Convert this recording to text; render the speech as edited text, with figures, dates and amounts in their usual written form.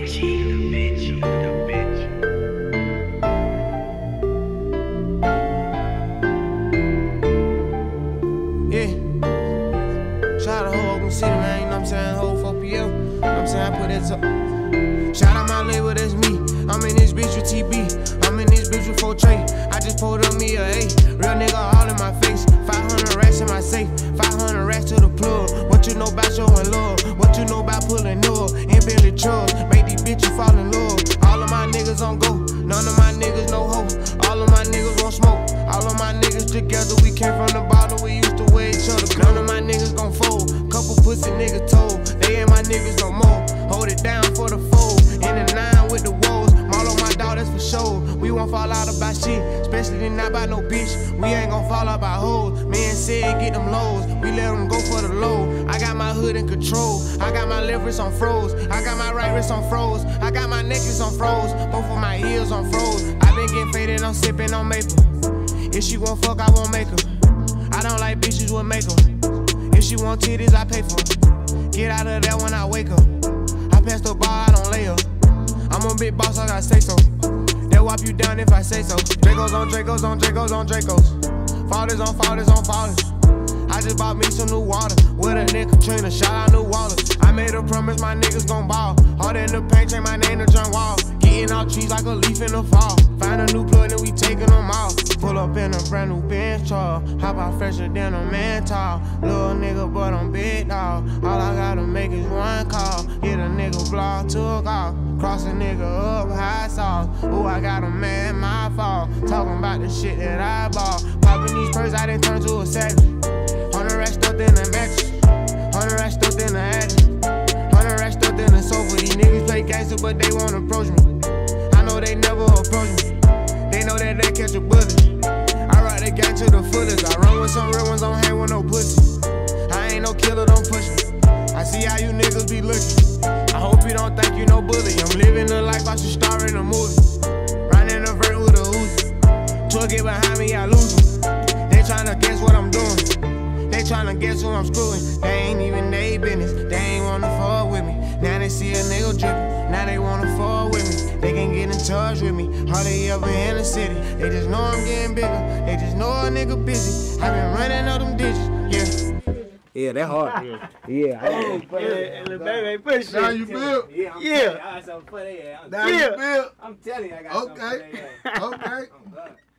Shout out to Oakland City, man, you know what I'm saying? Whole 4PL, you know what I'm saying? I put that up. Shout out my label, that's me. I'm in this bitch with TB. I'm in this bitch with 4 Trey. I just pulled up me a A. Real nigga all in my face. 500 racks in my safe. 500 racks to the plug. What you know about showing love? What you know about pulling up? In Bentley trucks. Make these bitches fall in love. All of my niggas on go. None of my niggas no hope. All of my niggas won't smoke. All of my niggas together. We came from the bottom. We used to wear each other. None of my niggas gon' fold. Couple pussy niggas told. They ain't my niggas no more. Hold it down for the fold. In the 9 with the woes. Maul on my dog, that's for sure. We won't fall out about shit. Especially not by no bitch. We ain't gon' fall out by hoes. Man said get them lows. We let them go for the low. I got my hood in control. I got my left wrist on froze. I got my right wrist on froze. I got my necklace on froze. Both of my ears on froze. I been getting faded, I'm sipping on maple. If she won't fuck, I won't make her. I don't like bitches with makeup. If she want titties, I pay for her. Get out of there when I wake up. I pass the bar, I don't lay up. I'm a big boss, I gotta say so. They'll wipe you down if I say so. Dracos on Dracos on Dracos on Dracos. Fathers on fathers on fathers. I just bought me some new water. With a nigga Katrina, shout out New Wallace. I made a promise my niggas gon' ball. Hard in the paint, change my name to John Wall. Getting out trees like a leaf in the fall. Find a new plug and we taking them off. Pull up in a brand new Benz truck. Hop out fresher than a man tall. Little nigga, but I'm big dog. All I gotta make is one call. Get a nigga block, took off. Cross a nigga up, high sauce. Ooh, I got a man, my fault. Talking about the shit that I bought. Popping these purses, I done turned to a savage. 100 racks stuffed in the mattress. 100 racks stuffed in the attic. 100 racks stuffed in the sofa. These niggas play gangster, but they won't approach me. I know they never approach me. They know that they catch a bullet. I ride the gang to the fullest. I run with some real ones, don't hang with no pussy. I ain't no killer, don't push me. I see how you niggas be looking. I hope you don't think you no bully. I'm living the life I should star in a movie. Riding a vert with a Uzi. Truck get behind me, I lose them. They tryna guess what I'm doing. They tryna guess who I'm screwing. They ain't even they business. They ain't wanna fuck with me. Now they see a nigga drippin'. Now they wanna fuck with me. They can get in touch with me. Hardly ever in the city. They just know I'm getting bigger. They just know a nigga busy. I been running all them digits. Yeah. Yeah, that hard. Yeah. And the baby push Now you feel? Yeah. I got something for that. Now you feel? I'm telling you, I got something for that. Okay. I'm done.